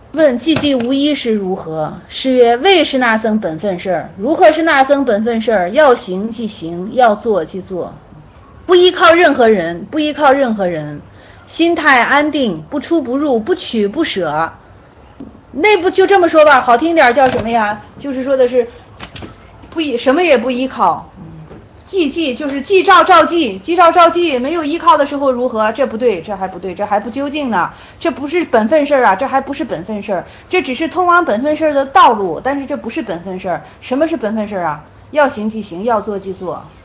问寂寂无一是如何？师曰：未是那僧本分事儿。如何是那僧本分事儿？要行即行，要做即做，不依靠任何人，不依靠任何人，心态安定，不出不入，不取不舍。内部就这么说吧，好听点叫什么呀？就是说的是什么也不依靠。寂就是寂照照寂，寂照照寂，没有依靠的时候如何？这不对，这还不对，这还不究竟呢。这不是本分事啊，这还不是本分事，这只是通往本分事的道路，但是这不是本分事。什么是本分事啊？要行即行，要做即做。